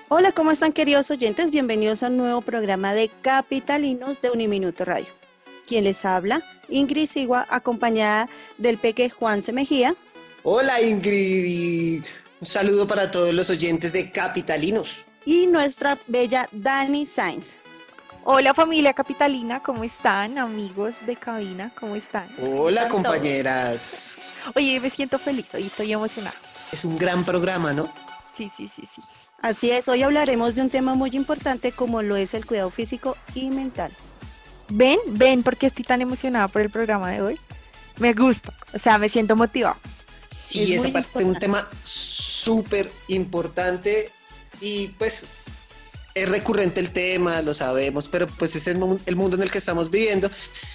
Hola, ¿cómo están queridos oyentes? Bienvenidos a un nuevo programa de Capitalinos de Uniminuto Radio. Quien les habla, Ingrid Sigua, acompañada del peque Juanse Mejía. Hola Ingrid, un saludo para todos los oyentes de Capitalinos. Y nuestra bella Dani Sainz. Hola familia capitalina, ¿cómo están? Amigos de cabina, ¿cómo están? ¿Cómo Hola están compañeras. todos? Oye, me siento feliz, hoy estoy emocionada. Es un gran programa, ¿no? Sí, sí, sí, sí. Así es, hoy hablaremos de un tema muy importante como lo es el cuidado físico y mental. Ven, ¿por qué estoy tan emocionada por el programa de hoy? Me gusta, o sea, me siento motivada. Sí, Es es muy aparte un importante. tema súper importante y pues es recurrente el tema, lo sabemos, pero pues es el mundo en el que estamos viviendo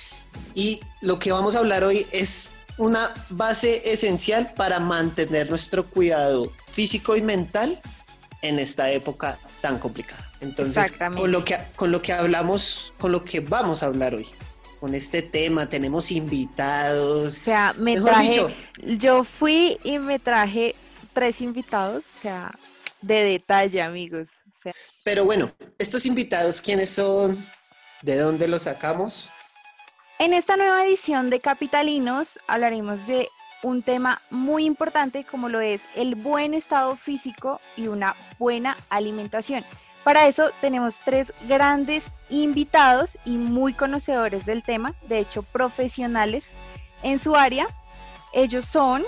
y lo que vamos a hablar hoy es una base esencial para mantener nuestro cuidado físico y mental en esta época tan complicada. Entonces, Exactamente. con lo que hablamos, con lo que vamos a hablar hoy, con este tema, tenemos invitados, O sea, mejor dicho, yo fui y me traje 3 invitados, o sea, de detalle, amigos. O sea, pero bueno, estos invitados, ¿quiénes son? ¿De dónde los sacamos? en esta nueva edición de Capitalinos hablaremos de un tema muy importante como lo es el buen estado físico y una buena alimentación. Para eso tenemos 3 grandes invitados y muy conocedores del tema, de hecho profesionales en su área. Ellos son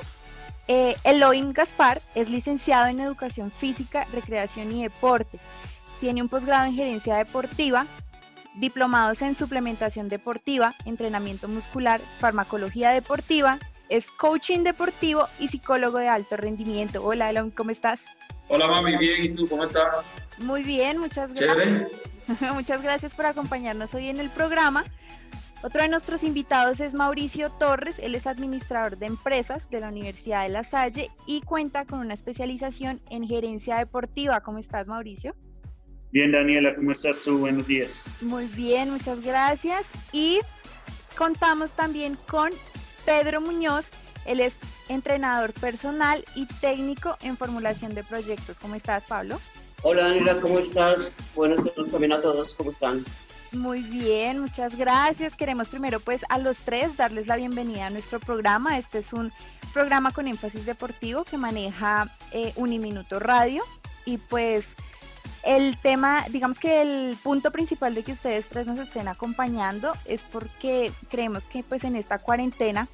Elohim Gaspar, es licenciado en Educación Física, Recreación y Deporte. Tiene un posgrado en Gerencia Deportiva, diplomados en suplementación deportiva, entrenamiento muscular, farmacología deportiva, es coaching deportivo y psicólogo de alto rendimiento. Hola, Elon, ¿cómo estás? Hola mami, bien, ¿y tú cómo estás? Muy bien, muchas gracias. Chévere. Muchas gracias por acompañarnos hoy en el programa. Otro de nuestros invitados es Mauricio Torres, él es administrador de empresas de la Universidad de La Salle y cuenta con una especialización en gerencia deportiva. ¿Cómo estás, Mauricio? Bien, Daniela, ¿cómo estás tú? Buenos días. Muy bien, muchas gracias. Y contamos también con Pedro Muñoz, él es entrenador personal y técnico en formulación de proyectos. ¿Cómo estás, Pablo? Hola Daniela, ¿cómo estás? Buenas tardes también a todos, ¿cómo están? Muy bien, muchas gracias. Queremos primero pues a los 3 darles la bienvenida a nuestro programa. Este es un programa con énfasis deportivo que maneja Uniminuto Radio y pues el tema, digamos que el punto principal de que ustedes 3 nos estén acompañando es porque creemos que pues en esta cuarentena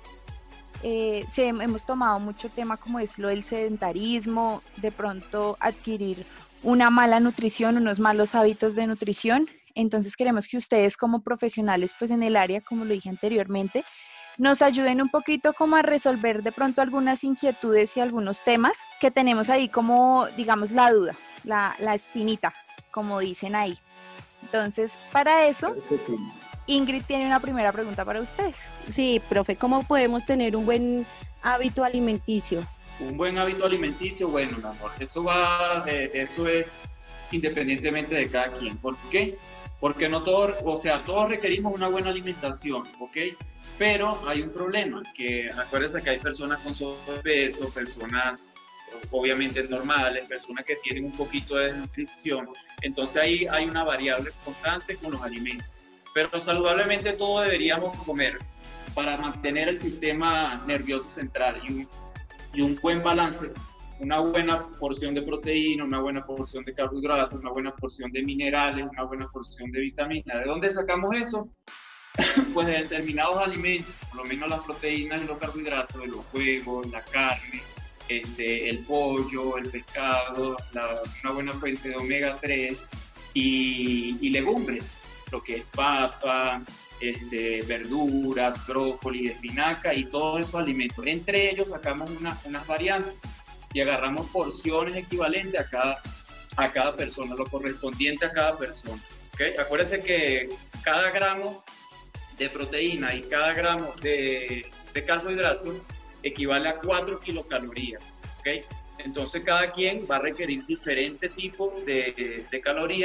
hemos tomado mucho tema como es lo del sedentarismo, de pronto adquirir una mala nutrición, unos malos hábitos de nutrición. Entonces queremos que ustedes como profesionales pues en el área, como lo dije anteriormente, nos ayuden un poquito como a resolver de pronto algunas inquietudes y algunos temas que tenemos ahí como, digamos, la duda, la espinita, como dicen ahí. Entonces, para eso, Ingrid tiene una primera pregunta para ustedes. Sí, profe, ¿cómo podemos tener un buen hábito alimenticio? Un buen hábito alimenticio, bueno, mi amor, eso es independientemente de cada quien. ¿Por qué? Porque no todos, o sea, todos requerimos una buena alimentación, ¿ok? Pero hay un problema, que acuérdense que hay personas con sobrepeso, personas obviamente normales, personas que tienen un poquito de desnutrición, entonces ahí hay una variable constante con los alimentos. Pero saludablemente todo deberíamos comer para mantener el sistema nervioso central y un buen balance, una buena porción de proteína, una buena porción de carbohidratos, una buena porción de minerales, una buena porción de vitaminas. ¿De dónde sacamos eso? Pues de determinados alimentos, por lo menos las proteínas y los carbohidratos, de los huevos, la carne, el pollo, el pescado, una buena fuente de omega 3 y legumbres, lo que es papa, verduras, brócoli, espinaca y todos esos alimentos. Entre ellos sacamos unas variantes y agarramos porciones equivalentes a cada persona, lo correspondiente a cada persona. ¿Okay? Acuérdense que cada gramo de proteína y cada gramo de carbohidratos equivale a 4 kilocalorías. ¿Okay? Entonces cada quien va a requerir diferente tipo de calorías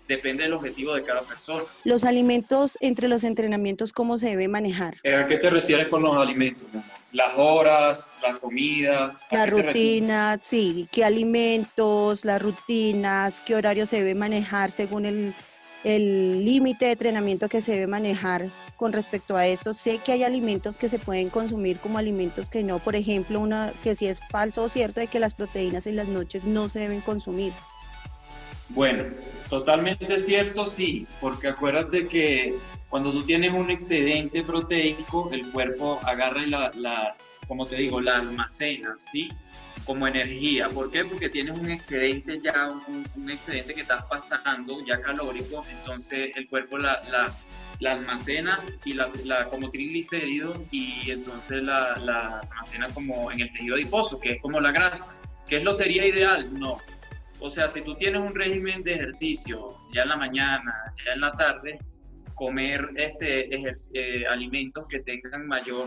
depende del objetivo de cada persona. Los alimentos entre los entrenamientos, ¿cómo se debe manejar? ¿A qué te refieres con los alimentos, mi amor? Las horas, las comidas. La rutina, sí, qué alimentos, las rutinas, qué horario se debe manejar según el límite de entrenamiento que se debe manejar con respecto a esto. Sé que hay alimentos que se pueden consumir como alimentos que no, por ejemplo, que si es falso o cierto de que las proteínas en las noches no se deben consumir. Bueno, totalmente cierto, sí, porque acuérdate que cuando tú tienes un excedente proteico, el cuerpo agarra y como te digo, la almacena, ¿sí? Como energía. ¿Por qué? Porque tienes un excedente ya, un excedente que estás pasando ya calórico, entonces el cuerpo la almacena y como triglicéridos, y entonces la almacena como en el tejido adiposo, que es como la grasa. ¿Qué es lo sería ideal? No. O sea, si tú tienes un régimen de ejercicio ya en la mañana, ya en la tarde, comer alimentos que tengan mayor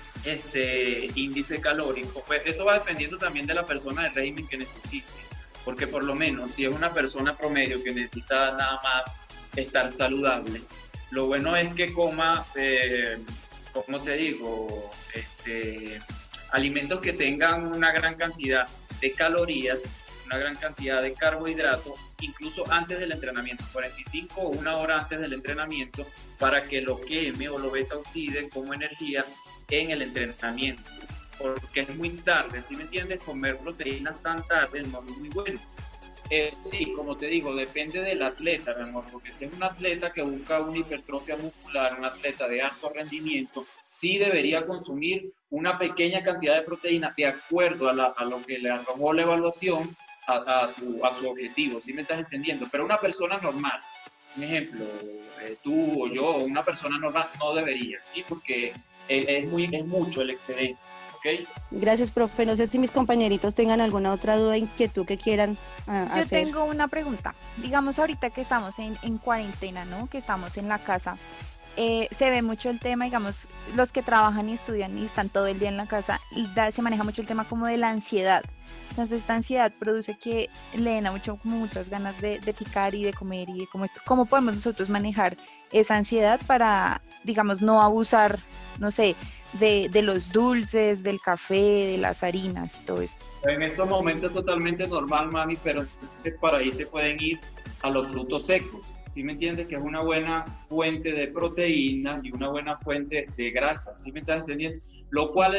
índice calórico, pues eso va dependiendo también de la persona, del régimen que necesite, porque por lo menos si es una persona promedio que necesita nada más estar saludable, lo bueno es que coma, ¿cómo te digo? Alimentos que tengan una gran cantidad de calorías, una gran cantidad de carbohidratos, incluso antes del entrenamiento, 45 o una hora antes del entrenamiento, para que lo queme o lo beta-oxide como energía en el entrenamiento, porque es muy tarde, ¿sí me entiendes? Comer proteínas tan tarde no es muy bueno. Eso sí, como te digo, depende del atleta, mi amor, porque si es un atleta que busca una hipertrofia muscular, un atleta de alto rendimiento, sí debería consumir una pequeña cantidad de proteínas de acuerdo a lo que le arrojó la evaluación a su objetivo, ¿sí me estás entendiendo? Pero una persona normal, un ejemplo, tú o yo, una persona normal no debería, ¿sí? Porque es mucho el excedente, ¿ok? Gracias, profe. No sé si mis compañeritos tengan alguna otra duda, inquietud que quieran hacer. Yo tengo una pregunta. Digamos ahorita que estamos en cuarentena, ¿no? Que estamos en la casa. Se ve mucho el tema, digamos, los que trabajan y estudian y están todo el día en la casa, se maneja mucho el tema como de la ansiedad. Entonces esta ansiedad produce que le den a muchas ganas de picar y de comer y de como esto. ¿Cómo podemos nosotros manejar esa ansiedad para, digamos, no abusar, no sé, de los dulces, del café, de las harinas, todo esto? En estos momentos es totalmente normal, mami, pero entonces para ahí se pueden ir a los frutos secos, ¿sí me entiendes? Que es una buena fuente de proteínas y una buena fuente de grasa, ¿sí me estás entendiendo? Lo cual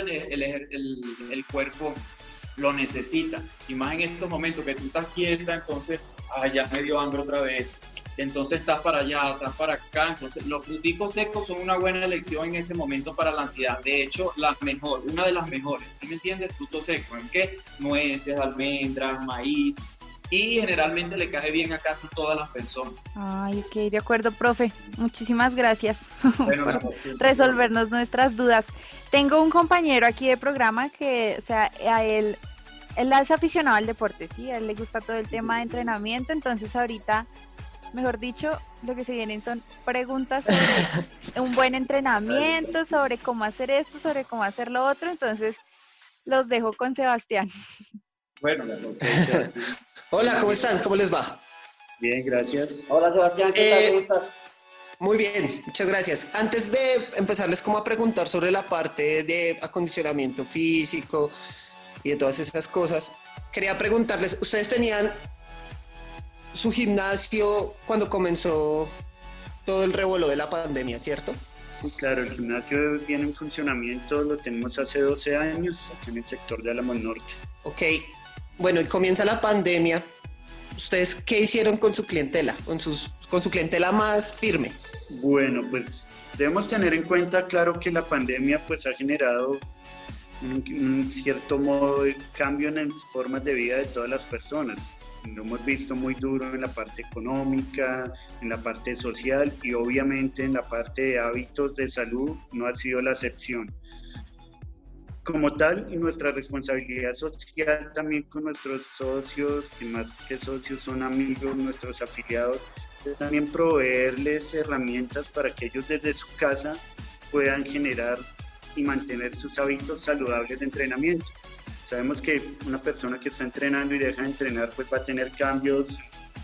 el cuerpo lo necesita, y más en estos momentos que tú estás quieta, entonces ya me dio hambre otra vez, entonces estás para allá, estás para acá, entonces los fruticos secos son una buena elección en ese momento para la ansiedad, de hecho una de las mejores, ¿sí me entiendes? Frutos secos, ¿en qué? Nueces, almendras, maíz, y generalmente le cae bien a casi todas las personas. Ay, ok, de acuerdo, profe, muchísimas gracias bueno, por resolvernos nuestras dudas. Tengo un compañero aquí de programa que, o sea, él es aficionado al deporte, ¿sí? A él le gusta todo el tema de entrenamiento, entonces ahorita, mejor dicho, lo que se vienen son preguntas sobre un buen entrenamiento, sobre cómo hacer esto, sobre cómo hacer lo otro, entonces los dejo con Sebastián. Bueno, hola, ¿cómo están? ¿Cómo les va? Bien, gracias. Hola, Sebastián, ¿qué tal? ¿Cómo estás? Muy bien, muchas gracias. Antes de empezarles como a preguntar sobre la parte de acondicionamiento físico y de todas esas cosas, quería preguntarles, ¿ustedes tenían su gimnasio cuando comenzó todo el revuelo de la pandemia, cierto? Claro, el gimnasio viene en funcionamiento, lo tenemos hace 12 años, aquí en el sector de Álamos Norte. Ok, bueno, y comienza la pandemia. ¿Ustedes qué hicieron con su clientela, con su clientela más firme? Bueno, pues debemos tener en cuenta, claro, que la pandemia pues ha generado un cierto modo de cambio en las formas de vida de todas las personas. Lo hemos visto muy duro en la parte económica, en la parte social y obviamente en la parte de hábitos de salud no ha sido la excepción. Como tal, y nuestra responsabilidad social también con nuestros socios, que más que socios son amigos, nuestros afiliados, es también proveerles herramientas para que ellos desde su casa puedan generar y mantener sus hábitos saludables de entrenamiento. Sabemos que una persona que está entrenando y deja de entrenar pues va a tener cambios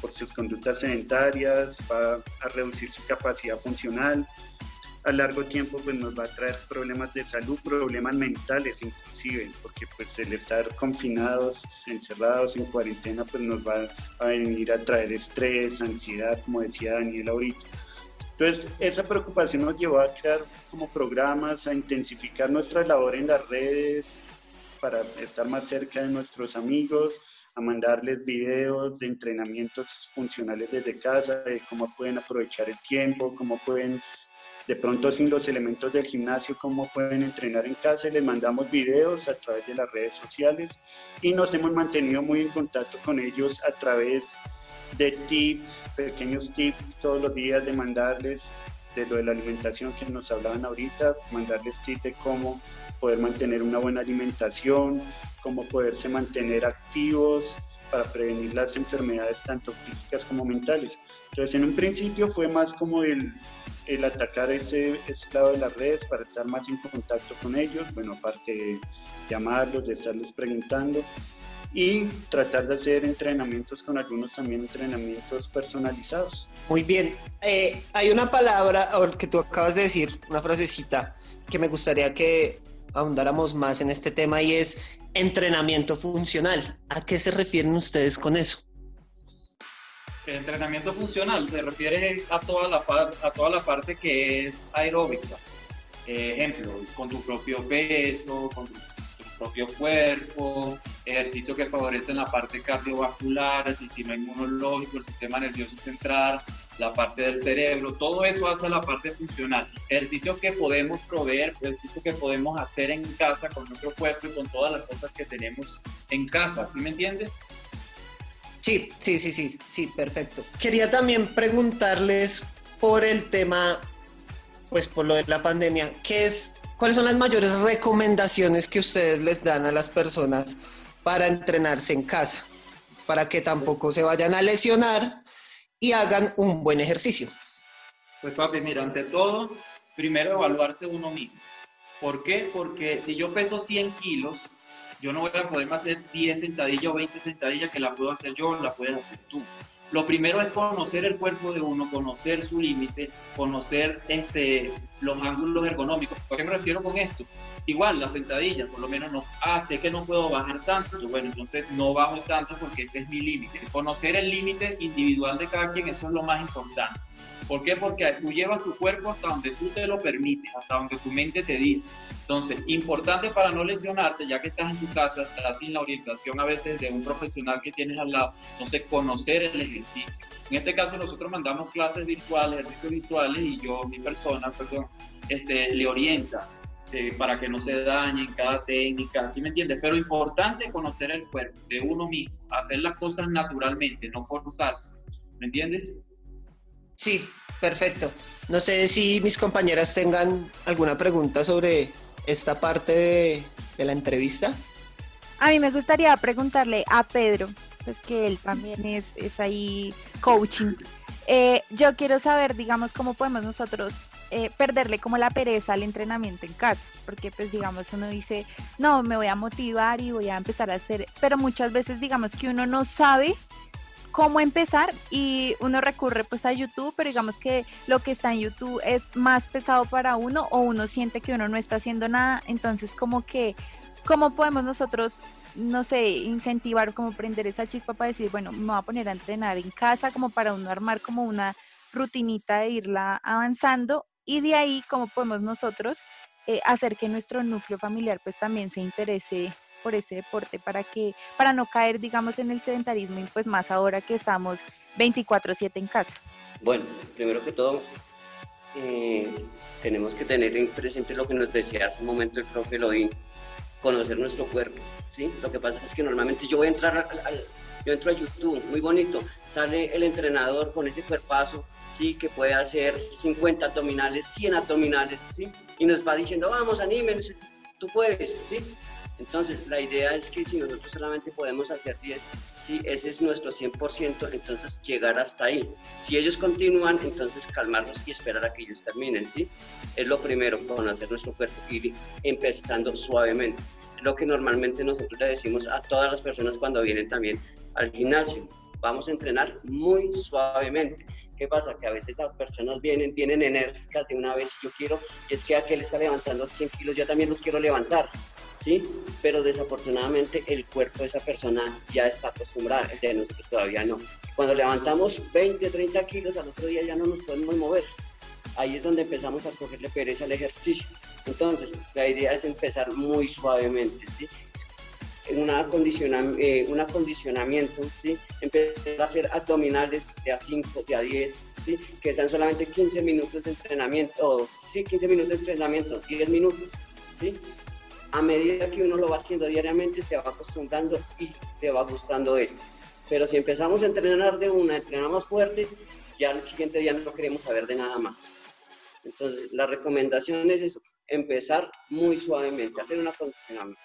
por sus conductas sedentarias, va a reducir su capacidad funcional. A largo tiempo pues nos va a traer problemas de salud, problemas mentales inclusive, porque pues el estar confinados, encerrados en cuarentena pues nos va a venir a traer estrés, ansiedad, como decía Daniel ahorita. Entonces esa preocupación nos llevó a crear como programas, a intensificar nuestra labor en las redes para estar más cerca de nuestros amigos, a mandarles videos de entrenamientos funcionales desde casa, de cómo pueden aprovechar el tiempo, cómo pueden de pronto sin los elementos del gimnasio, cómo pueden entrenar en casa. Les mandamos videos a través de las redes sociales y nos hemos mantenido muy en contacto con ellos a través de tips, pequeños tips todos los días, de mandarles de lo de la alimentación que nos hablaban ahorita, mandarles tips de cómo poder mantener una buena alimentación, cómo poderse mantener activos para prevenir las enfermedades tanto físicas como mentales. Entonces en un principio fue más como el atacar ese lado de las redes para estar más en contacto con ellos, bueno, aparte de llamarlos, de estarles preguntando y tratar de hacer entrenamientos con algunos también entrenamientos personalizados. Muy bien, hay una palabra que tú acabas de decir, una frasecita que me gustaría que ahondáramos más en este tema y es entrenamiento funcional. ¿A qué se refieren ustedes con eso? El entrenamiento funcional se refiere a toda la parte que es aeróbica. Ejemplo, con tu propio peso, con tu propio cuerpo, ejercicios que favorecen la parte cardiovascular, el sistema inmunológico, el sistema nervioso central, la parte del cerebro, todo eso hace la parte funcional. Ejercicios que podemos proveer, ejercicios que podemos hacer en casa con nuestro cuerpo y con todas las cosas que tenemos en casa, ¿sí me entiendes? Sí, perfecto. Quería también preguntarles por el tema, pues por lo de la pandemia, ¿cuáles son las mayores recomendaciones que ustedes les dan a las personas para entrenarse en casa? Para que tampoco se vayan a lesionar y hagan un buen ejercicio. Pues papi, mira, ante todo, primero evaluarse uno mismo. ¿Por qué? Porque si yo peso 100 kilos, yo no voy a poderme hacer 10 sentadillas o 20 sentadillas que las puedo hacer yo, las puedes hacer tú. Lo primero es conocer el cuerpo de uno, conocer su límite, conocer los ángulos ergonómicos. ¿A qué me refiero con esto? Igual, las sentadillas, por lo menos no, sé que no puedo bajar tanto, bueno, entonces no bajo tanto porque ese es mi límite. Conocer el límite individual de cada quien, eso es lo más importante. ¿Por qué? Porque tú llevas tu cuerpo hasta donde tú te lo permites, hasta donde tu mente te dice. Entonces, importante para no lesionarte, ya que estás en tu casa, estás sin la orientación a veces de un profesional que tienes al lado, entonces conocer el ejercicio. En este caso nosotros mandamos clases virtuales, ejercicios virtuales y mi persona, le orienta para que no se dañen cada técnica, ¿sí me entiendes? Pero importante conocer el cuerpo de uno mismo, hacer las cosas naturalmente, no forzarse, ¿me entiendes? Sí, perfecto. No sé si mis compañeras tengan alguna pregunta sobre esta parte de la entrevista. A mí me gustaría preguntarle a Pedro, pues que él también es ahí coaching. Yo quiero saber, digamos, cómo podemos nosotros perderle como la pereza al entrenamiento en casa, porque pues digamos uno dice, no, me voy a motivar y voy a empezar a hacer, pero muchas veces digamos que uno no sabe cómo empezar y uno recurre pues a YouTube, pero digamos que lo que está en YouTube es más pesado para uno o uno siente que uno no está haciendo nada, entonces como que, ¿cómo podemos nosotros, no sé, incentivar, como prender esa chispa para decir, bueno, me voy a poner a entrenar en casa, como para uno armar como una rutinita de irla avanzando y de ahí cómo podemos nosotros hacer que nuestro núcleo familiar pues también se interese por ese deporte para no caer, digamos, en el sedentarismo y pues más ahora que estamos 24/7 en casa? Bueno, primero que todo, tenemos que tener en presente lo que nos decía hace un momento el profe Elohim, conocer nuestro cuerpo, ¿sí? Lo que pasa es que normalmente yo entro a YouTube, muy bonito, sale el entrenador con ese cuerpazo, ¿sí? Que puede hacer 50 abdominales, 100 abdominales, ¿sí? Y nos va diciendo, vamos, anímense, tú puedes, ¿sí? Entonces, la idea es que si nosotros solamente podemos hacer 10, si ese es nuestro 100%, entonces llegar hasta ahí. Si ellos continúan, entonces calmarnos y esperar a que ellos terminen, ¿sí? Es lo primero, conocer nuestro cuerpo, ir empezando suavemente. Es lo que normalmente nosotros le decimos a todas las personas cuando vienen también al gimnasio. vamos a entrenar muy suavemente. ¿Qué pasa? Que a veces las personas vienen enérgicas de una vez, y yo quiero, y es que aquel está levantando 100 kilos, yo también los quiero levantar, ¿sí? Pero desafortunadamente el cuerpo de esa persona ya está acostumbrado, el de nosotros todavía no. Cuando levantamos 20, 30 kilos, al otro día ya no nos podemos mover. Ahí es donde empezamos a cogerle pereza al ejercicio. Entonces, la idea es empezar muy suavemente, ¿sí? Un acondicionamiento, ¿sí? Empezar a hacer abdominales de a 5, de a 10, ¿sí? Que sean solamente 15 minutos de entrenamiento, sí, 15 minutos de entrenamiento, 10 minutos, ¿sí? A medida que uno lo va haciendo diariamente, se va acostumbrando y te va gustando esto. Pero si empezamos a entrenar de una, entrenamos fuerte, ya el siguiente día no queremos saber de nada más. Entonces, la recomendación es eso, empezar muy suavemente, hacer un acondicionamiento.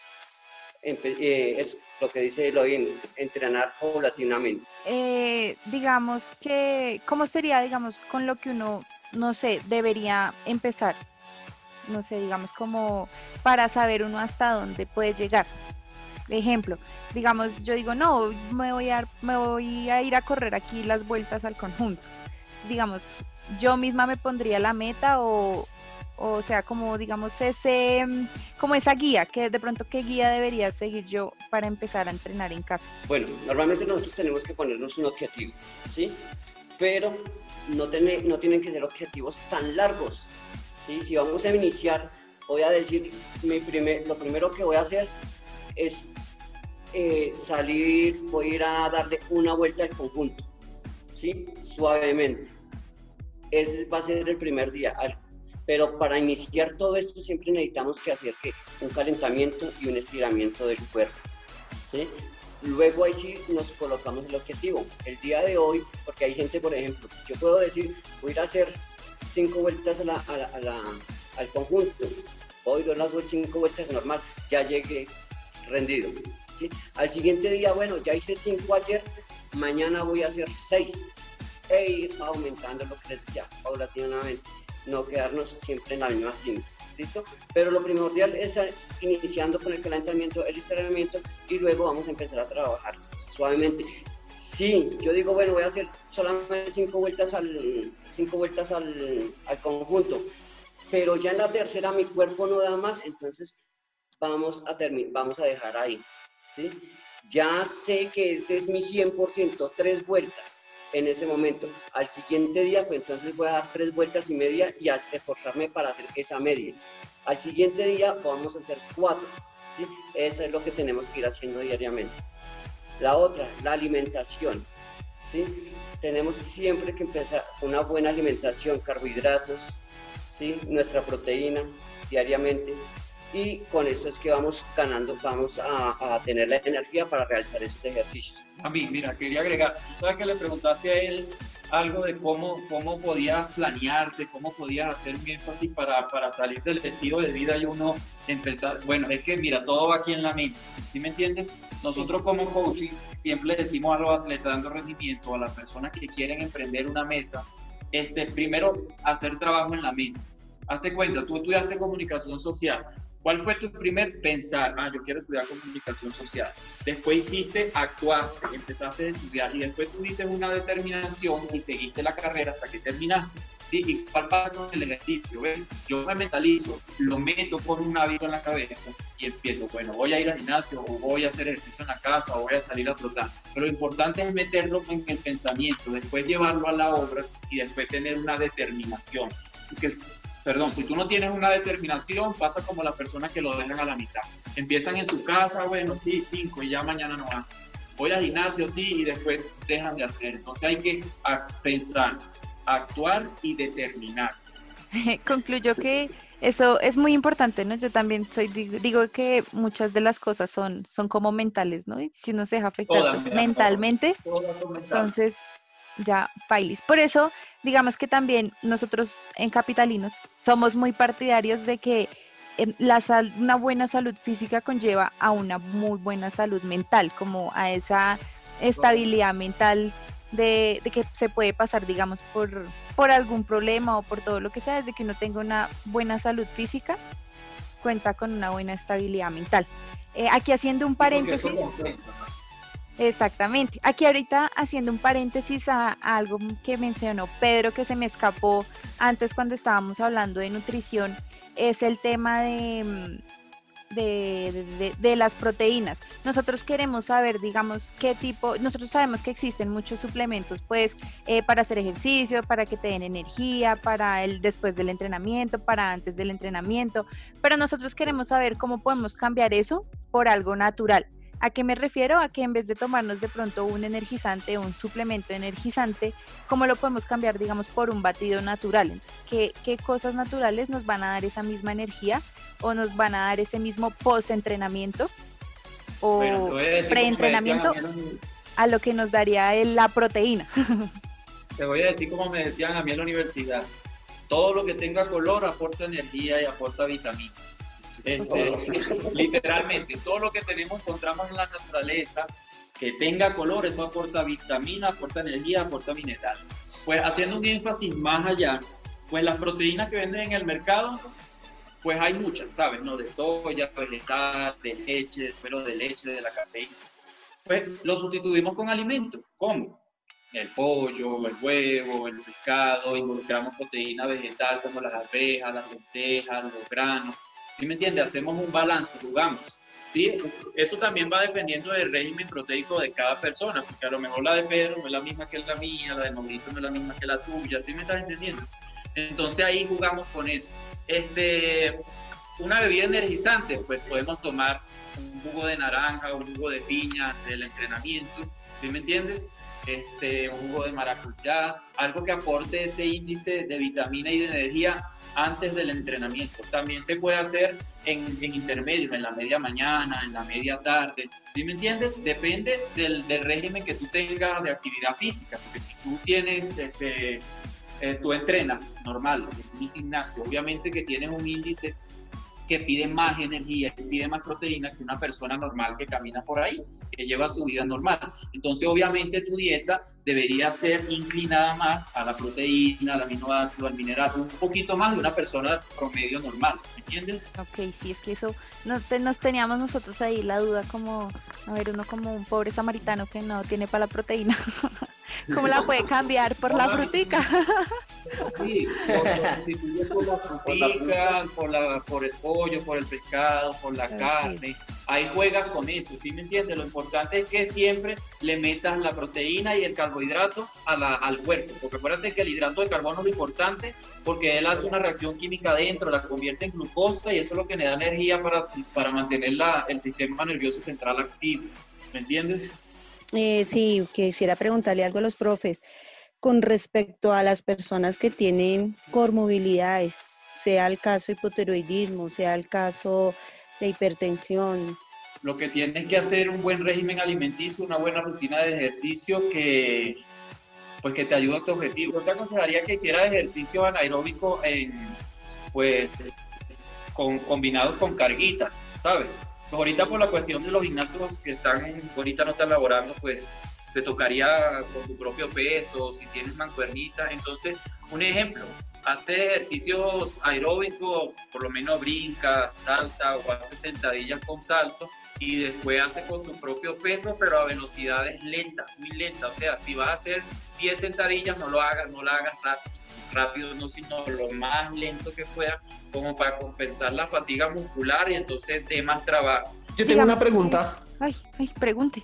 Es lo que dice Elohim, entrenar paulatinamente. Digamos que, ¿cómo sería, digamos, con lo que uno, no sé, debería empezar? No sé, digamos, como para saber uno hasta dónde puede llegar. Ejemplo, digamos, yo digo, no, me voy a ir a correr aquí las vueltas al conjunto. Digamos, yo misma me pondría la meta o sea, como digamos como esa guía, que de pronto qué guía debería seguir yo para empezar a entrenar en casa. Bueno, normalmente nosotros tenemos que ponernos un objetivo, ¿sí? Pero no tienen que ser objetivos tan largos, ¿sí? Si vamos a iniciar, voy a decir, lo primero que voy a hacer es salir, voy a ir a darle una vuelta al conjunto, ¿sí? Suavemente. Ese va a ser el primer día. Pero para iniciar todo esto siempre necesitamos que hacer un calentamiento y un estiramiento del cuerpo, ¿sí? Luego ahí sí nos colocamos el objetivo. El día de hoy, porque hay gente, por ejemplo, yo puedo decir, voy a ir a hacer 5 vueltas al conjunto, voy a dar las 5 vueltas normal, ya llegué rendido, ¿sí? Al siguiente día, bueno, ya hice 5 ayer, mañana voy a hacer 6 e ir aumentando lo que les decía, paulatinamente. No quedarnos siempre en la misma 5, ¿listo? Pero lo primordial es iniciando con el calentamiento, el estiramiento y luego vamos a empezar a trabajar suavemente. Sí, yo digo, bueno, voy a hacer solamente 5 vueltas al conjunto, pero ya en la tercera mi cuerpo no da más, entonces vamos a dejar ahí, ¿sí? Ya sé que ese es mi 100%, 3 vueltas. En ese momento, al siguiente día, pues entonces voy a dar 3 vueltas y media y a esforzarme para hacer esa media. Al siguiente día vamos a hacer 4, ¿sí? Eso es lo que tenemos que ir haciendo diariamente. La otra, la alimentación, ¿sí? Tenemos siempre que empezar una buena alimentación, carbohidratos, ¿sí? Nuestra proteína diariamente. Y con esto es que vamos ganando, vamos a tener la energía para realizar esos ejercicios. A mí, mira, quería agregar, tú sabes que le preguntaste a él algo de cómo podías planearte, cómo podías hacer un énfasis para salir del estilo de vida y uno empezar. Bueno, es que mira, todo va aquí en la mente, ¿sí me entiendes? Nosotros como coaching siempre le decimos a los atletas dando rendimiento, a las personas que quieren emprender una meta, primero hacer trabajo en la mente. Hazte cuenta, tú estudiaste comunicación social. ¿Cuál fue tu primer pensar? Yo quiero estudiar comunicación social. Después hiciste actuar, empezaste a estudiar y después tuviste una determinación y seguiste la carrera hasta que terminaste. ¿Sí? ¿Y cuál pasa con el ejercicio? ¿Ves? Yo me mentalizo, lo meto por un hábito en la cabeza y empiezo, bueno, voy a ir al gimnasio o voy a hacer ejercicio en la casa o voy a salir a trotar. Pero lo importante es meterlo en el pensamiento, después llevarlo a la obra y después tener una determinación. Perdón, si tú no tienes una determinación, pasa como las personas que lo dejan a la mitad. Empiezan en su casa, bueno, sí, 5 y ya mañana no hacen. Voy al gimnasio, sí, y después dejan de hacer. Entonces hay que pensar, actuar y determinar. Concluyo que eso es muy importante, ¿no? Yo también digo que muchas de las cosas son como mentales, ¿no? Y si uno se deja afectar mentalmente, todas son mentales. Entonces ya bailes. Por eso, digamos que también nosotros en Capitalinos somos muy partidarios de que una buena salud física conlleva a una muy buena salud mental, como a esa estabilidad mental de que se puede pasar, digamos, por algún problema o por todo lo que sea, desde que uno tenga una buena salud física, cuenta con una buena estabilidad mental. Aquí haciendo un paréntesis. Exactamente. Aquí ahorita haciendo un paréntesis a algo que mencionó Pedro que se me escapó antes cuando estábamos hablando de nutrición, es el tema de las proteínas. Nosotros queremos saber, digamos, qué tipo, nosotros sabemos que existen muchos suplementos, pues, para hacer ejercicio, para que te den energía, para el después del entrenamiento, para antes del entrenamiento, pero nosotros queremos saber cómo podemos cambiar eso por algo natural. ¿A qué me refiero? A que en vez de tomarnos de pronto un energizante o un suplemento energizante, ¿cómo lo podemos cambiar, digamos, por un batido natural? Entonces, ¿qué cosas naturales nos van a dar esa misma energía o nos van a dar ese mismo post-entrenamiento o pre-entrenamiento a lo que nos daría la proteína? Te voy a decir como me decían a mí en la universidad, todo lo que tenga color aporta energía y aporta vitaminas. Literalmente, todo lo que encontramos en la naturaleza que tenga color, eso aporta vitamina, aporta energía, aporta mineral. Pues haciendo un énfasis más allá, pues las proteínas que venden en el mercado, pues hay muchas, ¿sabes? ¿No? De soya, vegetal, de leche, de suero de leche, de la caseína. Pues lo sustituimos con alimentos. ¿Cómo? El pollo, el huevo, el pescado, involucramos proteína vegetal como las arvejas, las lentejas, los granos. ¿Sí me entiende? Hacemos un balance, jugamos. ¿Sí? Eso también va dependiendo del régimen proteico de cada persona, porque a lo mejor la de Pedro no es la misma que la mía, la de Mauricio no es la misma que la tuya, ¿sí me estás entendiendo? Entonces ahí jugamos con eso. Una bebida energizante, pues podemos tomar un jugo de naranja, un jugo de piña del entrenamiento, ¿sí me entiendes? Un jugo de maracuyá, algo que aporte ese índice de vitamina y de energía antes del entrenamiento. También se puede hacer en intermedio, en la media mañana, en la media tarde, ¿sí me entiendes? Depende del régimen que tú tengas de actividad física, porque si tú tienes, tú entrenas normal en un gimnasio, obviamente que tienes un índice que pide más energía, que pide más proteína que una persona normal que camina por ahí, que lleva su vida normal. Entonces, obviamente, tu dieta debería ser inclinada más a la proteína, al aminoácido, al mineral, un poquito más de una persona promedio normal, ¿me entiendes? Ok, sí, es que eso nos teníamos nosotros ahí la duda como, a ver, uno como un pobre samaritano que no tiene para la proteína, ¿cómo la puede cambiar por la frutica? Sí, por la frutica, por el pollo, por el pescado, por la carne. Ahí juegas con eso, ¿sí me entiendes? Lo importante es que siempre le metas la proteína y el carbohidrato al cuerpo, porque acuérdate que el hidrato de carbono es lo importante, porque él hace una reacción química adentro, la convierte en glucosa y eso es lo que le da energía para mantener el sistema nervioso central activo, ¿me entiendes? Sí, quisiera preguntarle algo a los profes con respecto a las personas que tienen comorbilidades, sea el caso hipotiroidismo, sea el caso de hipertensión. Lo que tienes que hacer un buen régimen alimenticio, una buena rutina de ejercicio que te ayude a tu objetivo. Yo te aconsejaría que hicieras ejercicio anaeróbico combinados con carguitas, ¿sabes? Pues ahorita por la cuestión de los gimnasios que ahorita no están laborando, pues te tocaría con tu propio peso, si tienes mancuernita. Entonces, un ejemplo, hace ejercicios aeróbicos, por lo menos brinca, salta o hace sentadillas con salto y después hace con tu propio peso, pero a velocidades lentas, muy lentas. O sea, si vas a hacer 10 sentadillas, no la hagas rápido, no, sino lo más lento que pueda, como para compensar la fatiga muscular y entonces dé más trabajo. Yo tengo una pregunta. Ay, pregunte.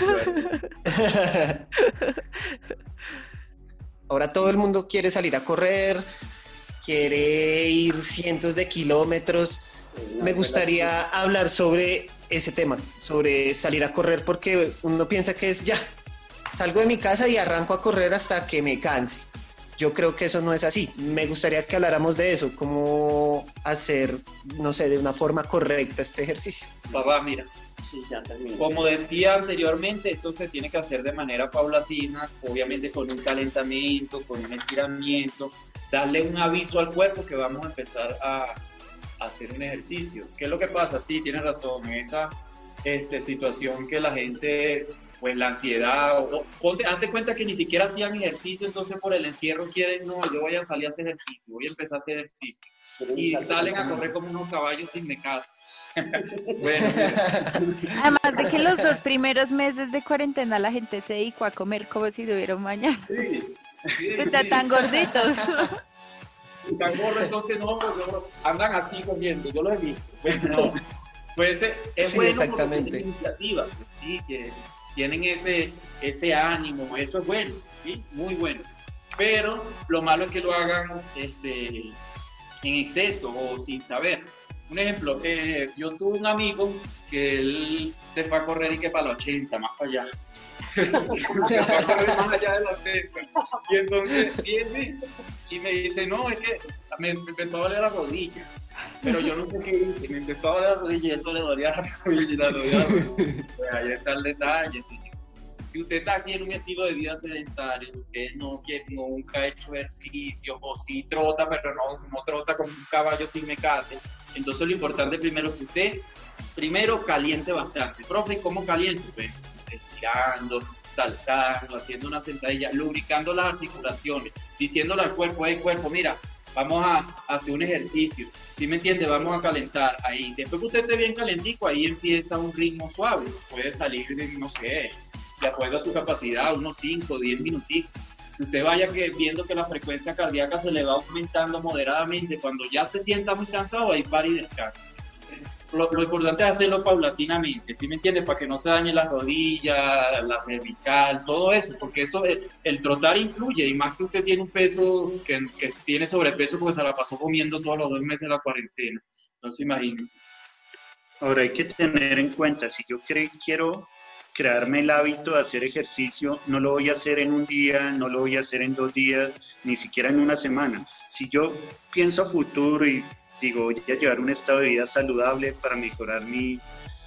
Ahora todo el mundo quiere salir a correr, quiere ir cientos de kilómetros. Me gustaría hablar sobre ese tema, sobre salir a correr, porque uno piensa que es ya, salgo de mi casa y arranco a correr hasta que me canse. Yo creo que eso no es así. Me gustaría que habláramos de eso, cómo hacer, no sé, de una forma correcta este ejercicio. Papá, mira. Sí, ya terminé. Como decía anteriormente, esto se tiene que hacer de manera paulatina, obviamente con un calentamiento, con un estiramiento, darle un aviso al cuerpo que vamos a empezar a hacer un ejercicio. ¿Qué es lo que pasa? Sí, tienes razón, en esta situación que la gente, pues la ansiedad, hazte cuenta que ni siquiera hacían ejercicio, entonces por el encierro quieren, no, yo voy a salir a hacer ejercicio, voy a empezar a hacer ejercicio. Y salen a correr como unos caballos sin mecate. Bueno, Además de que los 2 primeros meses de cuarentena la gente se dedicó a comer como si tuviera un mañana. sí, Está tan gorditos. Tan gordo, entonces no, andan así comiendo, yo lo he visto. Bueno, no, pues es Sí, bueno exactamente. porque tienen iniciativa, pues, sí, que tienen ese ánimo, eso es bueno, sí, muy bueno. Pero lo malo es que lo hagan en exceso o sin saber. Un ejemplo, yo tuve un amigo que él se fue a correr y que para los 80, más para allá. Se fue a correr más allá de los 80. Y entonces viene y me dice, no, es que me empezó a doler la rodilla. Pero yo no sé qué hice, me empezó a doler la rodilla y eso le dolía la rodilla y la rodilla. Pues ahí está el detalle, señor. Si usted tiene un estilo de vida sedentario, si usted nunca ha hecho ejercicio, o si trota, pero no trota como un caballo sin mecate, entonces lo importante primero es que usted, primero caliente bastante. Profe, ¿cómo caliente? Pues estirando, saltando, haciendo una sentadilla, lubricando las articulaciones, diciéndole al cuerpo, hey cuerpo, mira, vamos a hacer un ejercicio, ¿sí me entiende? Vamos a calentar ahí. Después que usted esté bien calentico, ahí empieza un ritmo suave, puede salir, no sé, de acuerdo a su capacidad, unos 5, 10 minutitos. Usted vaya viendo que la frecuencia cardíaca se le va aumentando moderadamente. Cuando ya se sienta muy cansado, ahí para y descanse. Lo importante es hacerlo paulatinamente, ¿sí me entiende? Para que no se dañe las rodillas, la cervical, todo eso, porque eso, el trotar influye, y más si usted tiene un peso, que tiene sobrepeso, porque se la pasó comiendo todos los 2 meses de la cuarentena. Entonces, imagínense. Ahora hay que tener en cuenta, si yo quiero crearme el hábito de hacer ejercicio, no lo voy a hacer en un día, no lo voy a hacer en 2 días, ni siquiera en una semana. Si yo pienso a futuro y digo, voy a llevar un estado de vida saludable para mejorar mi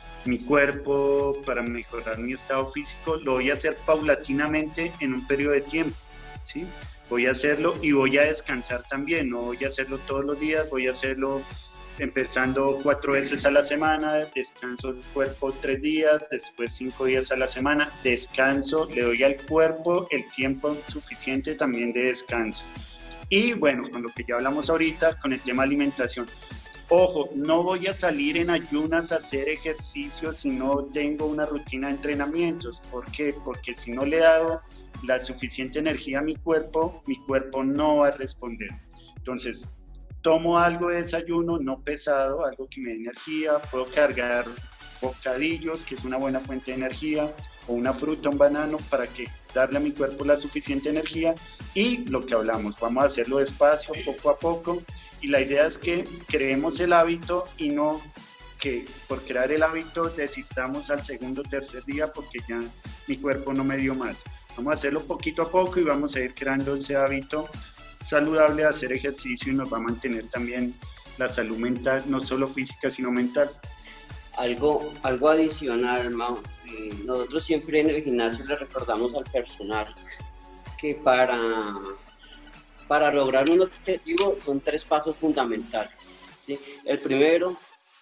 cuerpo, para mejorar mi estado físico, lo voy a hacer paulatinamente en un periodo de tiempo, ¿sí? Voy a hacerlo y voy a descansar también, no voy a hacerlo todos los días, voy a hacerlo empezando 4 veces a la semana, descanso el cuerpo 3 días, después 5 días a la semana, descanso, le doy al cuerpo el tiempo suficiente también de descanso. Y bueno, con lo que ya hablamos ahorita, con el tema alimentación. Ojo, no voy a salir en ayunas a hacer ejercicio si no tengo una rutina de entrenamientos. ¿Por qué? Porque si no le he dado la suficiente energía a mi cuerpo no va a responder. Entonces, tomo algo de desayuno, no pesado, algo que me dé energía, puedo cargar bocadillos, que es una buena fuente de energía, o una fruta, un banano, para que darle a mi cuerpo la suficiente energía. Y lo que hablamos, vamos a hacerlo despacio, poco a poco, y la idea es que creemos el hábito y no que por crear el hábito desistamos al segundo o tercer día porque ya mi cuerpo no me dio más. Vamos a hacerlo poquito a poco y vamos a ir creando ese hábito saludable de hacer ejercicio y nos va a mantener también la salud mental, no solo física, sino mental. Algo adicional, Mau. Nosotros siempre en el gimnasio le recordamos al personal que para lograr un objetivo son 3 pasos fundamentales, ¿sí? El primero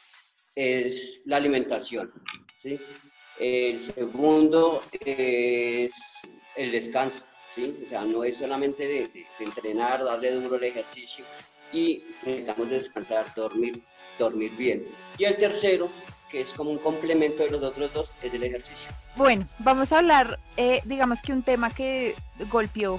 es la alimentación, ¿sí? El segundo es el descanso, ¿sí? O sea, no es solamente de entrenar, darle duro al ejercicio, y necesitamos descansar, dormir bien. Y el tercero, que es como un complemento de los otros 2, es el ejercicio. Bueno, vamos a hablar, digamos que un tema que golpeó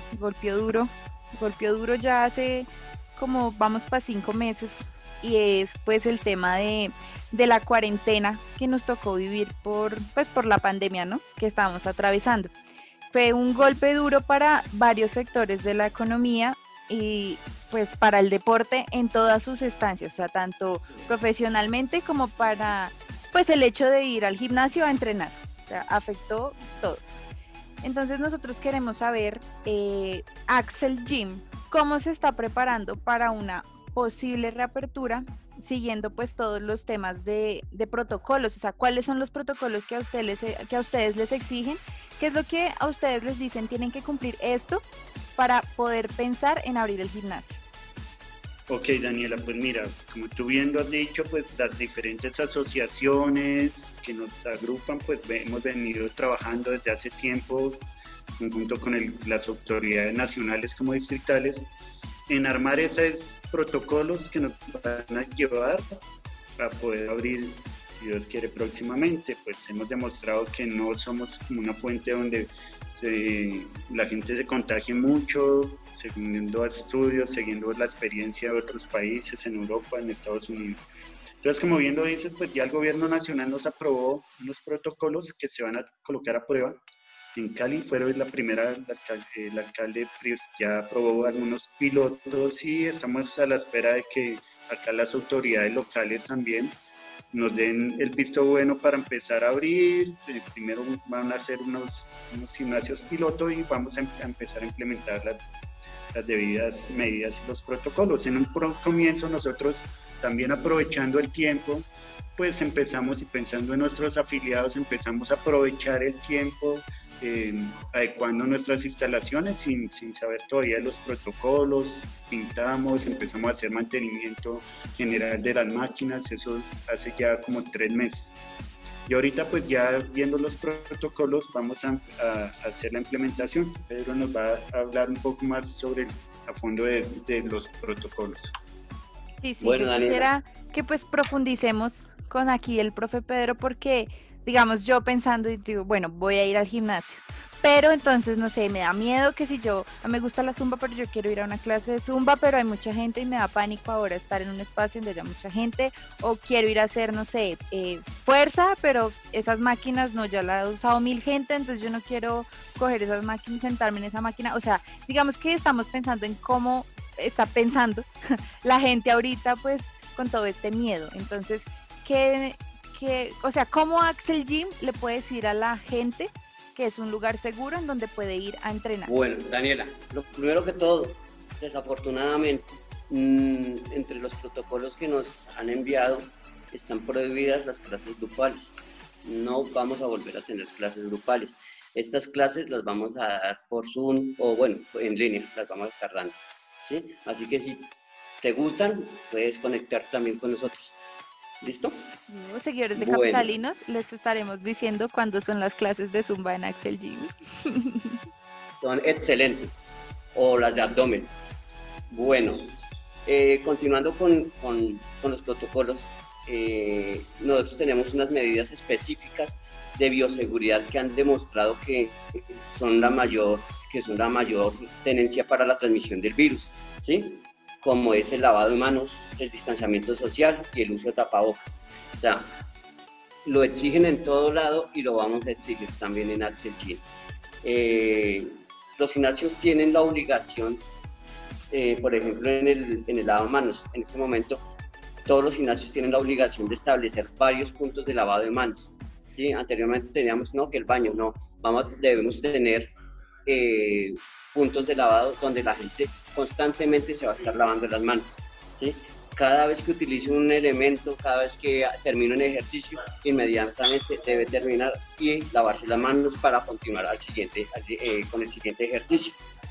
duro ya hace como vamos para 5 meses, y es pues el tema de la cuarentena que nos tocó vivir por la pandemia, ¿no?, que estábamos atravesando. Fue un golpe duro para varios sectores de la economía y pues para el deporte en todas sus estancias, o sea, tanto profesionalmente como para pues el hecho de ir al gimnasio a entrenar, o sea, afectó todo. Entonces nosotros queremos saber, Axel Gym, cómo se está preparando para una posible reapertura, siguiendo pues todos los temas de protocolos, o sea, cuáles son los protocolos que a ustedes les exigen, qué es lo que a ustedes les dicen tienen que cumplir esto para poder pensar en abrir el gimnasio. Ok, Daniela, pues mira, como tú bien lo has dicho, pues las diferentes asociaciones que nos agrupan, pues hemos venido trabajando desde hace tiempo, junto con las autoridades nacionales como distritales, en armar esos protocolos que nos van a llevar a poder abrir si Dios quiere próximamente, pues hemos demostrado que no somos como una fuente donde la gente se contagie mucho, siguiendo estudios, siguiendo la experiencia de otros países en Europa, en Estados Unidos. Entonces, como bien lo dices, pues ya el gobierno nacional nos aprobó unos protocolos que se van a colocar a prueba. En Cali fueron la primera, el alcalde pues, ya aprobó algunos pilotos y estamos a la espera de que acá las autoridades locales también nos den el visto bueno para empezar a abrir. Primero van a hacer unos gimnasios piloto y vamos a empezar a implementar las debidas medidas y los protocolos. En un comienzo nosotros también aprovechando el tiempo, pues empezamos y pensando en nuestros afiliados, empezamos a aprovechar el tiempo, adecuando nuestras instalaciones sin saber todavía los protocolos, pintamos, empezamos a hacer mantenimiento general de las máquinas, eso hace ya como 3 meses. Y ahorita pues ya viendo los protocolos vamos a hacer la implementación. Pedro nos va a hablar un poco más sobre a fondo de los protocolos. Sí, Bueno, yo quisiera que pues profundicemos con aquí el profe Pedro porque, digamos, yo pensando y digo, bueno, voy a ir al gimnasio, pero entonces, no sé, me da miedo que si me gusta la zumba, pero yo quiero ir a una clase de zumba, pero hay mucha gente y me da pánico ahora estar en un espacio donde haya mucha gente, o quiero ir a hacer, no sé, fuerza, pero esas máquinas no, ya la ha usado 1000 gente, entonces yo no quiero coger esas máquinas, sentarme en esa máquina, o sea, digamos que estamos pensando en cómo está pensando la gente ahorita, pues, con todo este miedo. Entonces, o sea, ¿cómo Axel Gym le puede decir a la gente que es un lugar seguro en donde puede ir a entrenar? Bueno, Daniela, lo primero que todo, desafortunadamente, entre los protocolos que nos han enviado, están prohibidas las clases grupales. No vamos a volver a tener clases grupales. Estas clases las vamos a dar por Zoom o, bueno, en línea, las vamos a estar dando, ¿sí? Así que si te gustan, puedes conectar también con nosotros. ¿Listo? Los seguidores de Capitalinos les estaremos diciendo cuándo son las clases de Zumba en Axel Gym. Son excelentes. O las de abdomen. Bueno, continuando con los protocolos, nosotros tenemos unas medidas específicas de bioseguridad que han demostrado que son la mayor tenencia para la transmisión del virus, ¿sí? Como es el lavado de manos, el distanciamiento social y el uso de tapabocas. O sea, lo exigen en todo lado y lo vamos a exigir también en Axel Gym. Los gimnasios tienen la obligación, por ejemplo, en el lavado de manos, en este momento, todos los gimnasios tienen la obligación de establecer varios puntos de lavado de manos. ¿Sí? Anteriormente teníamos, no, que el baño, no, debemos tener puntos de lavado donde la gente constantemente se va a estar lavando las manos, ¿sí? Cada vez que utilice un elemento, cada vez que termine un ejercicio, inmediatamente debe terminar y lavarse las manos para continuar con el siguiente ejercicio.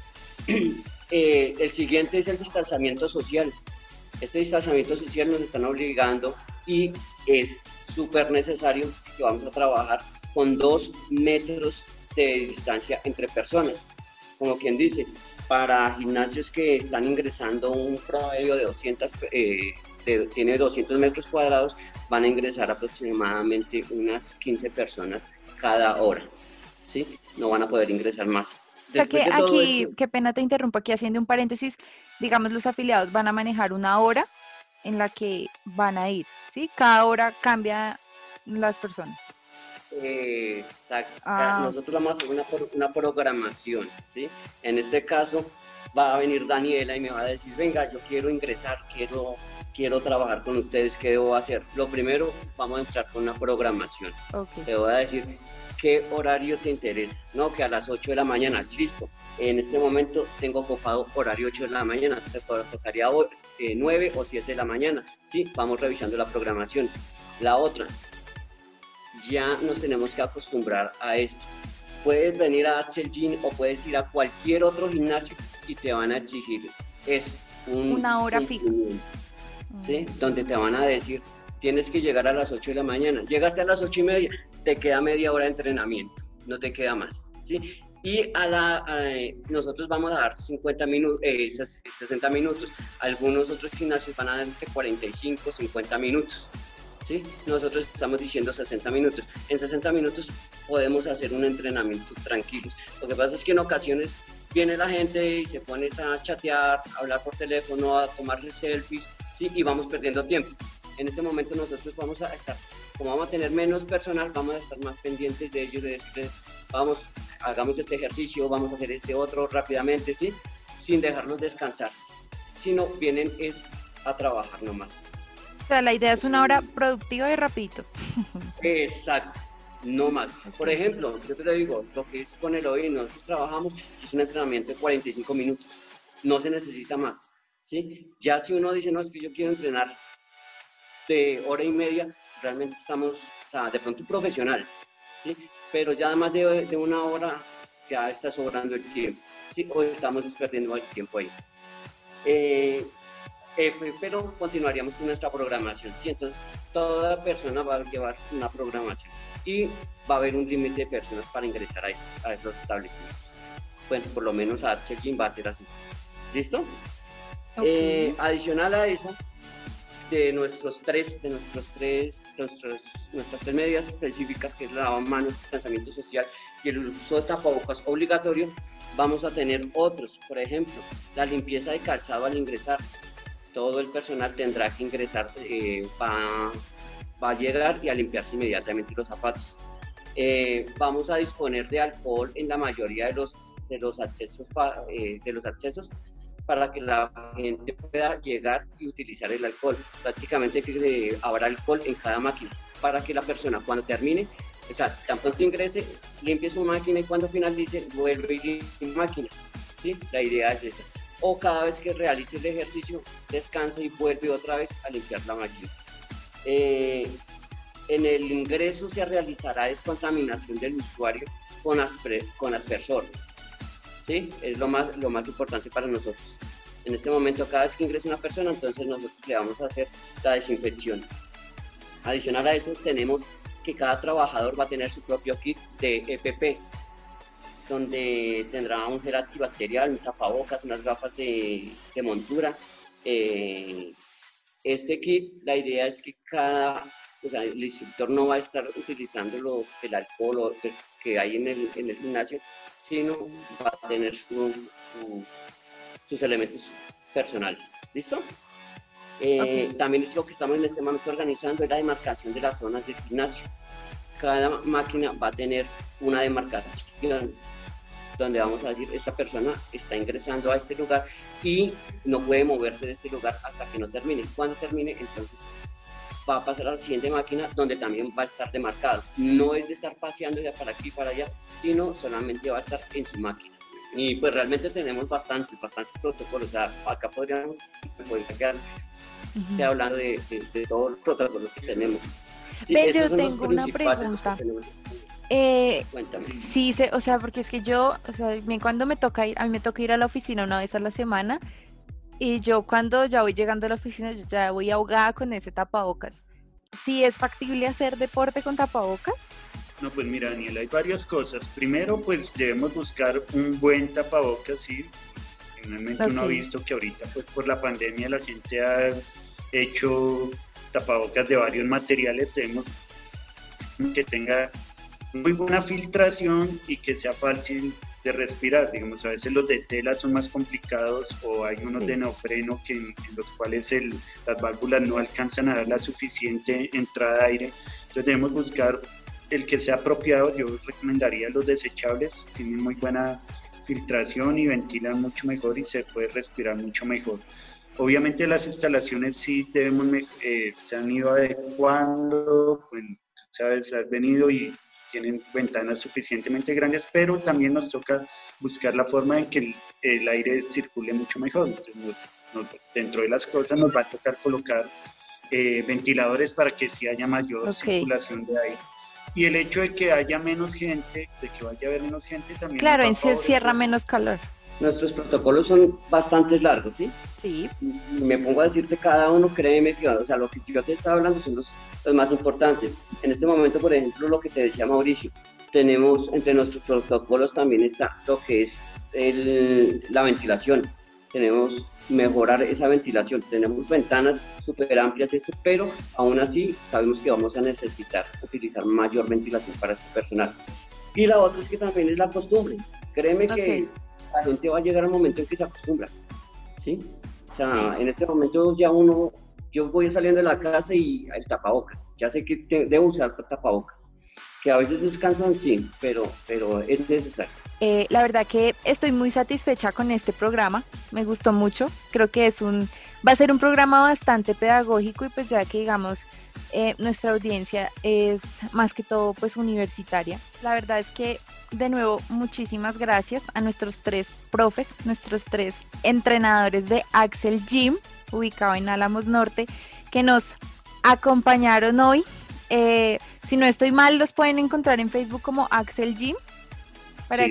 El siguiente es el distanciamiento social. Este distanciamiento social nos están obligando y es súper necesario que vamos a trabajar con 2 metros de distancia entre personas. Como quien dice, para gimnasios que están ingresando un promedio de 200, tiene 200 metros cuadrados, van a ingresar aproximadamente unas 15 personas cada hora, ¿sí? No van a poder ingresar más. O sea que aquí, qué pena te interrumpo aquí haciendo un paréntesis, digamos los afiliados van a manejar una hora en la que van a ir, ¿sí? Cada hora cambia las personas. Exacto. Nosotros vamos a hacer una programación, ¿sí? En este caso va a venir Daniela y me va a decir, venga, yo quiero ingresar, quiero trabajar con ustedes, ¿qué debo hacer? Lo primero, vamos a entrar con una programación. Okay. Te voy a decir qué horario te interesa. No, que a las 8 de la mañana, listo. En este momento tengo ocupado horario 8 de la mañana, te tocaría 9 o 7 de la mañana, ¿sí? Vamos revisando la programación. La otra, ya nos tenemos que acostumbrar a esto. Puedes venir a Axel Gym o puedes ir a cualquier otro gimnasio y te van a exigir una hora fija, ¿sí? Donde te van a decir, tienes que llegar a las 8 de la mañana. Llegaste a las 8:30, te queda media hora de entrenamiento, no te queda más, ¿sí? Y nosotros vamos a dar 60 minutos. Algunos otros gimnasios van a dar entre 45, 50 minutos. ¿sí? Nosotros estamos diciendo 60 minutos. En 60 minutos podemos hacer un entrenamiento tranquilos. Lo que pasa es que en ocasiones viene la gente y se pone a chatear, a hablar por teléfono, a tomarse selfies, ¿sí? Y vamos perdiendo tiempo. En ese momento nosotros vamos a estar, como vamos a tener menos personal, vamos a estar más pendientes de ellos, de decirles, vamos, hagamos este ejercicio, vamos a hacer este otro rápidamente, ¿sí? Sin dejarlos descansar, sino vienen es a trabajar nomás. O sea, la idea es una hora productiva y rapidito. Exacto, no más. Por ejemplo, yo te lo digo, lo que es con el OI, nosotros trabajamos, es un entrenamiento de 45 minutos, no se necesita más, ¿sí? Ya si uno dice, no, es que yo quiero entrenar de hora y media, realmente estamos, o sea, de pronto profesional, ¿sí? Pero ya más de una hora ya está sobrando el tiempo, ¿sí? O estamos perdiendo el tiempo ahí. Pero continuaríamos con nuestra programación, ¿sí? Entonces, toda persona va a llevar una programación y va a haber un límite de personas para ingresar a estos establecimientos. Bueno, por lo menos a Axel Gym va a ser así. ¿Listo? Okay. Adicional a eso, nuestras tres medidas específicas, que es el lavado de manos, distanciamiento social y el uso de tapabocas obligatorio, vamos a tener otros. Por ejemplo, la limpieza de calzado al ingresar. Todo el personal tendrá que ingresar, va a llegar y a limpiarse inmediatamente los zapatos. Vamos a disponer de alcohol en la mayoría de los accesos para que la gente pueda llegar y utilizar el alcohol. Prácticamente que habrá alcohol en cada máquina para que la persona cuando termine, o sea, tan pronto ingrese, limpie su máquina y cuando finalice vuelve y limpie la máquina, ¿sí? La idea es esa. O cada vez que realice el ejercicio, descansa y vuelve otra vez a limpiar la máquina. En el ingreso se realizará descontaminación del usuario con aspersor. ¿Sí? Es lo más importante para nosotros. En este momento, cada vez que ingrese una persona, entonces nosotros le vamos a hacer la desinfección. Adicional a eso, tenemos que cada trabajador va a tener su propio kit de EPP, donde tendrá un gel antibacterial, un tapabocas, unas gafas de montura. Este kit, la idea es que el instructor no va a estar utilizando el alcohol que hay en el gimnasio, sino va a tener sus elementos personales. ¿Listo? Okay. También lo que estamos en este momento organizando es la demarcación de las zonas del gimnasio. Cada máquina va a tener una demarcación donde vamos a decir, esta persona está ingresando a este lugar y no puede moverse de este lugar hasta que no termine. Cuando termine, entonces va a pasar a la siguiente máquina donde también va a estar demarcado. No es de estar paseando ya para aquí y para allá, sino solamente va a estar en su máquina. Y pues realmente tenemos bastantes protocolos. O sea, acá podría quedar hablando de todos los protocolos que tenemos. Sí, yo tengo una pregunta. Sí, o sea, porque es que yo, o sea, cuando me toca ir, a mí me toca ir a la oficina una vez a la semana. Y yo cuando ya voy llegando a la oficina, yo ya voy ahogada con ese tapabocas. ¿Sí es factible hacer deporte con tapabocas? No, pues mira, Daniela, hay varias cosas. Primero, pues debemos buscar un buen tapabocas, ¿sí? Finalmente uno ha visto que ahorita, pues por la pandemia, la gente ha hecho tapabocas de varios materiales. Debemos que tenga muy buena filtración y que sea fácil de respirar. Digamos, a veces los de tela son más complicados o hay unos de neofreno en los cuales las válvulas no alcanzan a dar la suficiente entrada de aire. Entonces debemos buscar el que sea apropiado. Yo recomendaría los desechables, tienen muy buena filtración y ventilan mucho mejor y se puede respirar mucho mejor. Obviamente las instalaciones sí se han ido adecuando, pues, sabes, has venido y tienen ventanas suficientemente grandes, pero también nos toca buscar la forma en que el aire circule mucho mejor. Entonces dentro de las cosas nos va a tocar colocar ventiladores para que sí haya mayor circulación de aire. Y el hecho de que haya menos gente, de que vaya a haber menos gente también. Claro, en sí encierra menos calor. Nuestros protocolos son bastante largos, ¿sí? Sí. Me pongo a decirte cada uno, créeme que, o sea, lo que yo te estaba hablando son los más importantes. En este momento, por ejemplo, lo que te decía Mauricio, tenemos entre nuestros protocolos también está lo que es la ventilación. tenemos mejorar esa ventilación. Tenemos ventanas súper amplias, pero aún así sabemos que vamos a necesitar utilizar mayor ventilación para este personal. Y la otra es que también es la costumbre. Créeme que la gente va a llegar al momento en que se acostumbra, ¿sí? O sea, en este momento ya yo voy saliendo de la casa y el tapabocas, ya sé que debo usar tapabocas, que a veces descansan, sí, pero es necesario. La verdad que estoy muy satisfecha con este programa, me gustó mucho, creo que va a ser un programa bastante pedagógico y pues ya que digamos nuestra audiencia es más que todo pues universitaria. La verdad es que de nuevo muchísimas gracias a nuestros 3 profes, nuestros 3 entrenadores de Axel Gym, ubicado en Álamos Norte, que nos acompañaron hoy. Si no estoy mal, los pueden encontrar en Facebook como Axel Gym para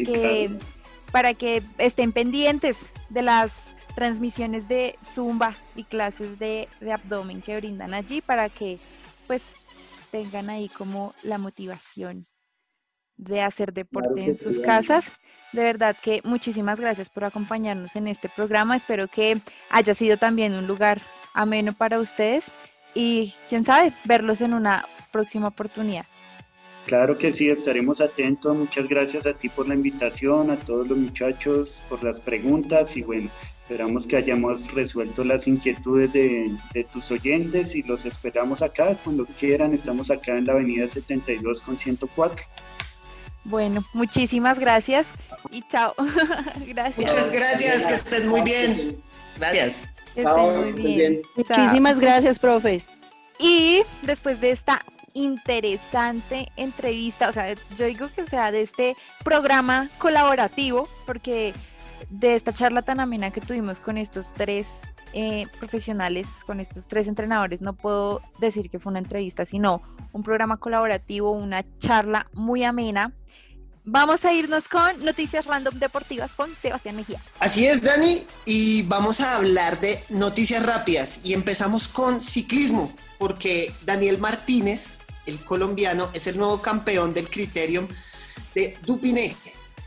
que estén pendientes de las transmisiones de Zumba y clases de abdomen que brindan allí, para que pues tengan ahí como la motivación de hacer deporte en sus casas. De verdad que muchísimas gracias por acompañarnos en este programa. Espero que haya sido también un lugar ameno para ustedes y quién sabe, verlos en una próxima oportunidad. Claro que sí, estaremos atentos. Muchas gracias a ti por la invitación, a todos los muchachos por las preguntas y bueno, esperamos que hayamos resuelto las inquietudes de tus oyentes y los esperamos acá cuando quieran. Estamos acá en la avenida 72 con 104. Bueno, muchísimas gracias y chao. Gracias. Muchas gracias, que estén muy bien. Gracias. Que estén muy bien. Muchísimas gracias, profes. Y después de esta interesante entrevista, o sea, yo digo que, o sea, de este programa colaborativo, porque de esta charla tan amena que tuvimos con estos 3 profesionales, con estos 3 entrenadores, no puedo decir que fue una entrevista, sino un programa colaborativo, una charla muy amena. Vamos a irnos con noticias random deportivas con Sebastián Mejía. Así es, Dani, y vamos a hablar de noticias rápidas y empezamos con ciclismo, porque Daniel Martínez, el colombiano, es el nuevo campeón del Criterium de Dauphiné.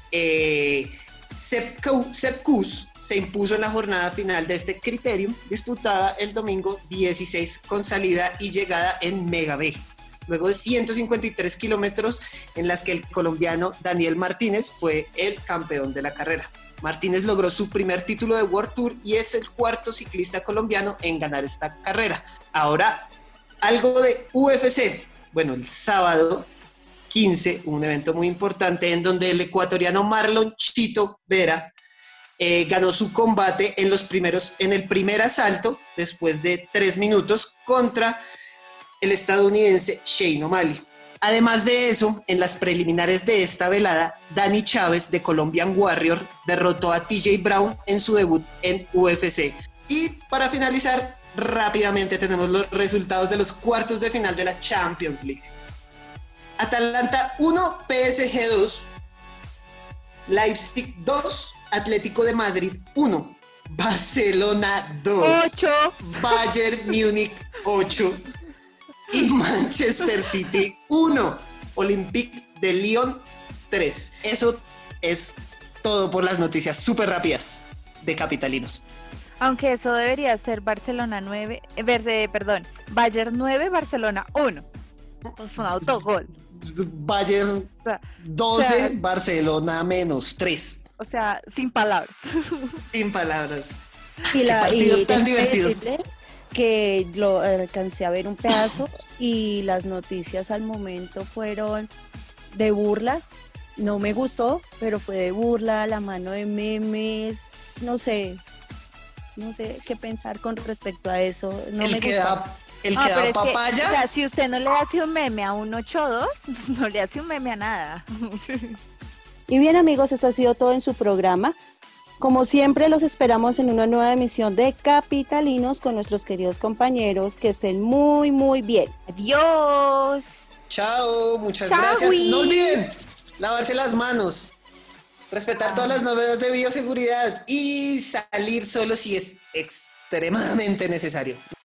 Sepp Kuss se impuso en la jornada final de este Criterium, disputada el domingo 16 con salida y llegada en Mega B. Luego de 153 kilómetros en las que el colombiano Daniel Martínez fue el campeón de la carrera. Martínez logró su primer título de World Tour y es el 4º ciclista colombiano en ganar esta carrera. Ahora, algo de UFC. Bueno, el sábado 15, un evento muy importante en donde el ecuatoriano Marlon Chito Vera ganó su combate en el primer asalto después de 3 minutos contra el estadounidense Shane O'Malley. Además de eso, en las preliminares de esta velada, Dani Chávez de Colombian Warrior derrotó a TJ Brown en su debut en UFC. Y para finalizar, rápidamente tenemos los resultados de los cuartos de final de la Champions League. Atalanta 1, PSG 2, Leipzig 2, Atlético de Madrid 1, Barcelona 2, 8, Bayern Múnich 8 y Manchester City 1, Olympique de Lyon 3. Eso es todo por las noticias súper rápidas de capitalinos. aunque eso debería ser Barcelona 9, Bayern 9, Barcelona 1. Pues un autogol. Bayern 12, Barcelona -3. O sea, sin palabras. Sin palabras. Y Qué partido tan tengo que divertido. decirles que lo alcancé a ver un pedazo y las noticias al momento fueron de burla. No me gustó, pero fue de burla, la mano de memes, no sé qué pensar con respecto a eso. No me gustó. El que da pero papaya. Es que, o sea, si usted no le hace un meme a un 8-2, no le hace un meme a nada. Y bien, amigos, esto ha sido todo en su programa. Como siempre, los esperamos en una nueva emisión de Capitalinos con nuestros queridos compañeros. Que estén muy, muy bien. Adiós. Chao, muchas Chao, gracias. Will. No olviden lavarse las manos, respetar todas las novedades de bioseguridad y salir solo si es extremadamente necesario.